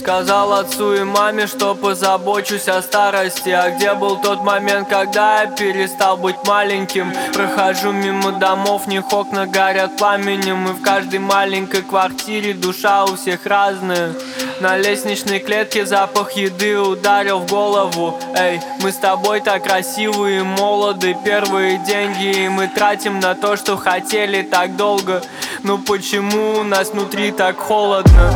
Сказал отцу и маме, что позабочусь о старости. А где был тот момент, когда я перестал быть маленьким? Прохожу мимо домов, в них окна горят пламенем. И в каждой маленькой квартире душа у всех разная. На лестничной клетке запах еды ударил в голову. Эй, мы с тобой так красивы и молоды. Первые деньги мы тратим на то, что хотели так долго. Ну почему у нас внутри так холодно?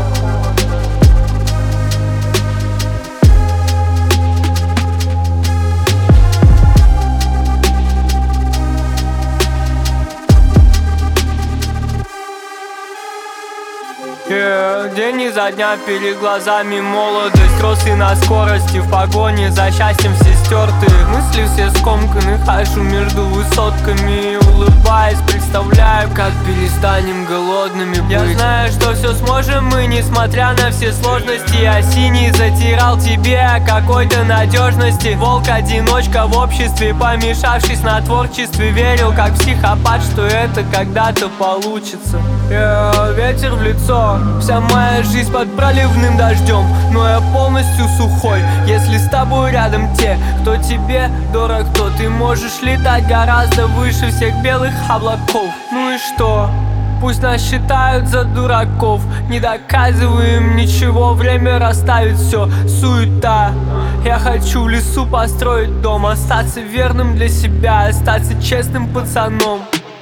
День изо дня перед глазами молодость, росы на скорости, в погоне за счастьем все стерты. Мысли все скомканы, хожу между высотками и улыбаясь, представляю, как перестанем голодными быть. Я знаю, что все сможем мы, несмотря на все сложности. Я синий затирал тебе о какой-то надежности. Волк-одиночка в обществе, помешавшись на творчестве, верил как психопат, что это когда-то получится. Ветер в лицо, вся моя жизнь под проливным дождем, но я полностью сухой, если с тобой рядом те, кто тебе дорог, то ты можешь летать гораздо выше всех белых облаков. Ну и что? Пусть нас считают за дураков, не доказываем ничего, время расставит все, суета. Я хочу в лесу построить дом, остаться верным для себя, остаться честным пацаном.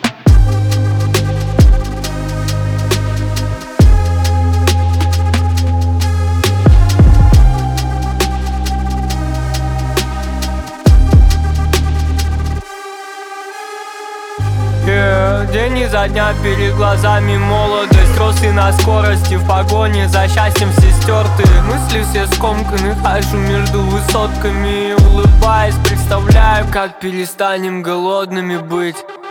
День изо дня перед глазами молодость, росы на скорости, в погоне за счастьем все стерты. Мысли все скомканы, хожу между высотками и улыбаясь, представляю, как перестанем голодными быть.